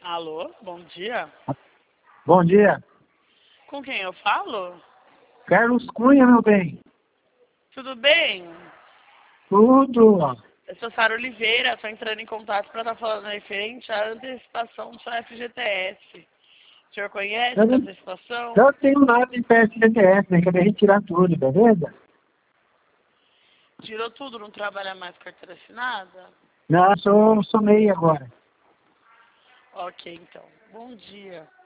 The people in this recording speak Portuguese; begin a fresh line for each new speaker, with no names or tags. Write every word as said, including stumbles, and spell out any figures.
Alô, bom dia.
Bom dia.
Com quem eu falo?
Carlos Cunha, meu bem.
Tudo bem?
Tudo.
Eu sou Sara Oliveira, estou entrando em contato para estar falando referente à antecipação do seu F G T S. O senhor conhece
Eu
essa
não,
antecipação?
eu tenho nada em P S G T S, né? Acabei de retirar tudo, beleza?
Tirou tudo, não trabalha mais com carteira assinada?
Não, sou, sou meio agora.
Ok, então. Bom dia.